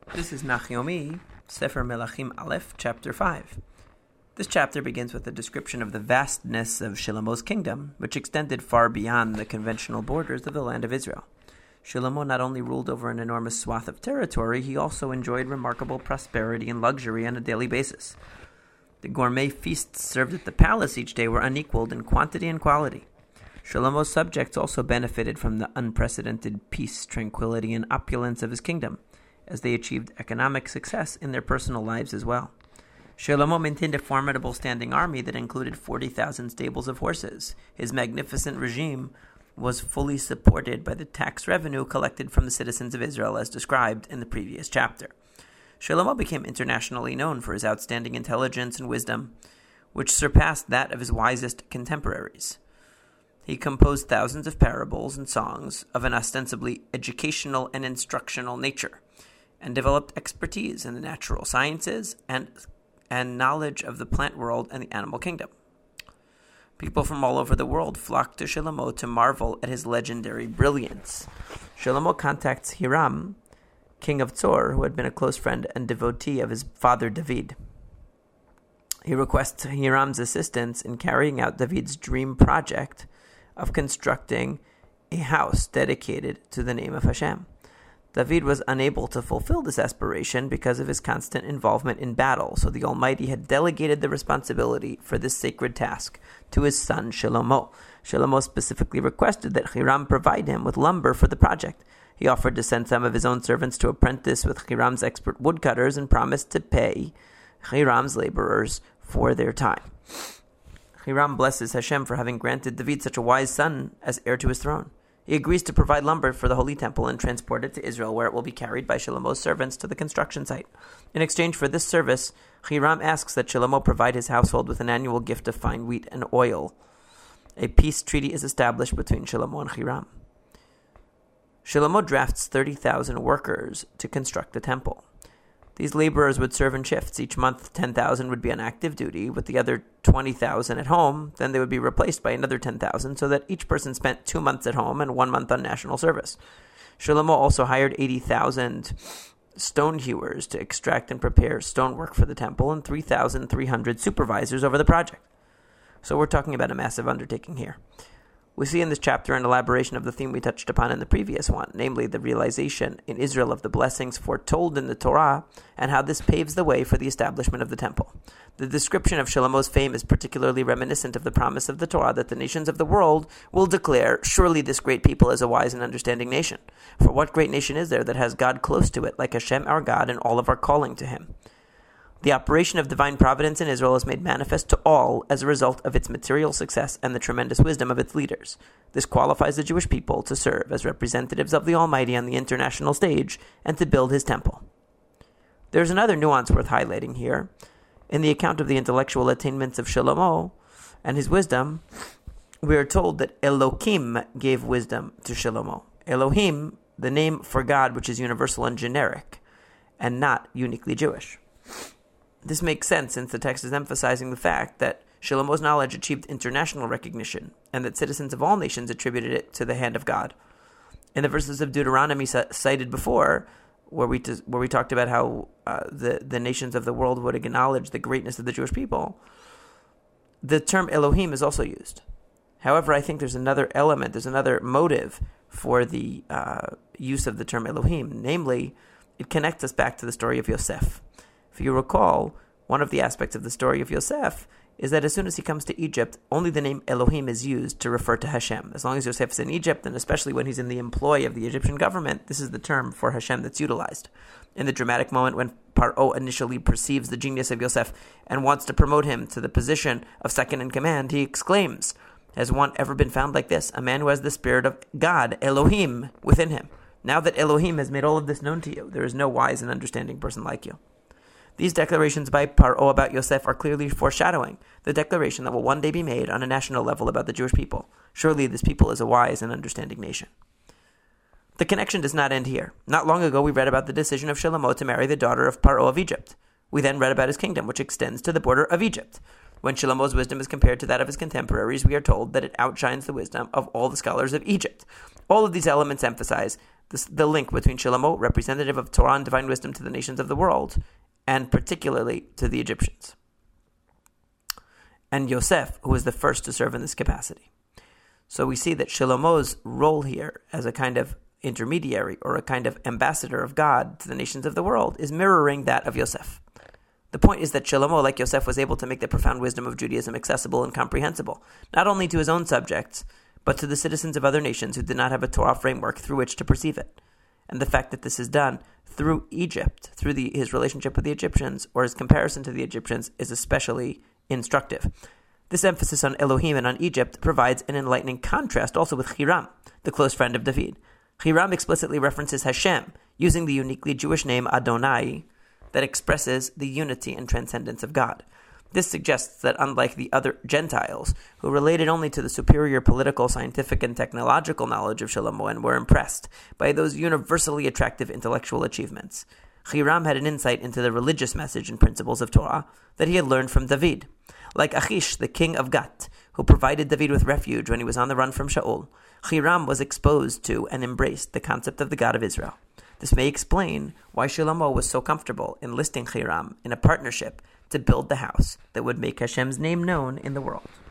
This is Nachyomi, Sefer Melachim Aleph, Chapter 5. This chapter begins with a description of the vastness of Shlomo's kingdom, which extended far beyond the conventional borders of the land of Israel. Shlomo not only ruled over an enormous swath of territory, he also enjoyed remarkable prosperity and luxury on a daily basis. The gourmet feasts served at the palace each day were unequaled in quantity and quality. Shlomo's subjects also benefited from the unprecedented peace, tranquility, and opulence of his kingdom, as they achieved economic success in their personal lives as well. Shlomo maintained a formidable standing army that included 40,000 stables of horses. His magnificent regime was fully supported by the tax revenue collected from the citizens of Israel as described in the previous chapter. Shlomo became internationally known for his outstanding intelligence and wisdom, which surpassed that of his wisest contemporaries. He composed thousands of parables and songs of an ostensibly educational and instructional nature, and developed expertise in the natural sciences and knowledge of the plant world and the animal kingdom. People from all over the world flocked to Shlomo to marvel at his legendary brilliance. Shlomo contacts Hiram, king of Tzor, who had been a close friend and devotee of his father David. He requests Hiram's assistance in carrying out David's dream project of constructing a house dedicated to the name of Hashem. David was unable to fulfill this aspiration because of his constant involvement in battle, so the Almighty had delegated the responsibility for this sacred task to his son Shlomo. Shlomo specifically requested that Hiram provide him with lumber for the project. He offered to send some of his own servants to apprentice with Hiram's expert woodcutters and promised to pay Hiram's laborers for their time. Hiram blesses Hashem for having granted David such a wise son as heir to his throne. He agrees to provide lumber for the Holy Temple and transport it to Israel, where it will be carried by Shlomo's servants to the construction site. In exchange for this service, Hiram asks that Shlomo provide his household with an annual gift of fine wheat and oil. A peace treaty is established between Shlomo and Hiram. Shlomo drafts 30,000 workers to construct the temple. These laborers would serve in shifts. Each month, 10,000 would be on active duty, with the other 20,000 at home. Then they would be replaced by another 10,000, so that each person spent 2 months at home and 1 month on national service. Shlomo also hired 80,000 stone hewers to extract and prepare stonework for the temple, and 3,300 supervisors over the project. So we're talking about a massive undertaking here. We see in this chapter an elaboration of the theme we touched upon in the previous one, namely the realization in Israel of the blessings foretold in the Torah and how this paves the way for the establishment of the temple. The description of Shlomo's fame is particularly reminiscent of the promise of the Torah that the nations of the world will declare, "Surely this great people is a wise and understanding nation." For what great nation is there that has God close to it, like Hashem our God and all of our calling to Him? The operation of divine providence in Israel is made manifest to all as a result of its material success and the tremendous wisdom of its leaders. This qualifies the Jewish people to serve as representatives of the Almighty on the international stage and to build His temple. There's another nuance worth highlighting here. In the account of the intellectual attainments of Shlomo and his wisdom, we are told that Elohim gave wisdom to Shlomo. Elohim, the name for God which is universal and generic, and not uniquely Jewish. This makes sense since the text is emphasizing the fact that Shlomo's knowledge achieved international recognition and that citizens of all nations attributed it to the hand of God. In the verses of Deuteronomy cited before, where we talked about how the nations of the world would acknowledge the greatness of the Jewish people, the term Elohim is also used. However, I think there's another element, there's another motive for the use of the term Elohim. Namely, it connects us back to the story of Yosef. If you recall, one of the aspects of the story of Yosef is that as soon as he comes to Egypt, only the name Elohim is used to refer to Hashem. As long as Yosef is in Egypt, and especially when he's in the employ of the Egyptian government, this is the term for Hashem that's utilized. In the dramatic moment when Paro initially perceives the genius of Yosef and wants to promote him to the position of second in command, he exclaims, "Has one ever been found like this? A man who has the spirit of God, Elohim, within him. Now that Elohim has made all of this known to you, there is no wise and understanding person like you." These declarations by Paro about Yosef are clearly foreshadowing the declaration that will one day be made on a national level about the Jewish people. Surely this people is a wise and understanding nation. The connection does not end here. Not long ago we read about the decision of Shlomo to marry the daughter of Paro of Egypt. We then read about his kingdom, which extends to the border of Egypt. When Shlomo's wisdom is compared to that of his contemporaries, we are told that it outshines the wisdom of all the scholars of Egypt. All of these elements emphasize the link between Shlomo, representative of Torah and divine wisdom to the nations of the world, and particularly to the Egyptians. And Yosef, who was the first to serve in this capacity. So we see that Shlomo's role here as a kind of intermediary or a kind of ambassador of God to the nations of the world is mirroring that of Yosef. The point is that Shlomo, like Yosef, was able to make the profound wisdom of Judaism accessible and comprehensible, not only to his own subjects, but to the citizens of other nations who did not have a Torah framework through which to perceive it. And the fact that this is done through Egypt, through his relationship with the Egyptians, or his comparison to the Egyptians, is especially instructive. This emphasis on Elohim and on Egypt provides an enlightening contrast also with Hiram, the close friend of David. Hiram explicitly references Hashem, using the uniquely Jewish name Adonai, that expresses the unity and transcendence of God. This suggests that unlike the other Gentiles, who related only to the superior political, scientific, and technological knowledge of Shlomo and were impressed by those universally attractive intellectual achievements, Hiram had an insight into the religious message and principles of Torah that he had learned from David. Like Achish, the king of Gat, who provided David with refuge when he was on the run from Shaul, Hiram was exposed to and embraced the concept of the God of Israel. This may explain why Shlomo was so comfortable enlisting Hiram in a partnership to build the house that would make Hashem's name known in the world.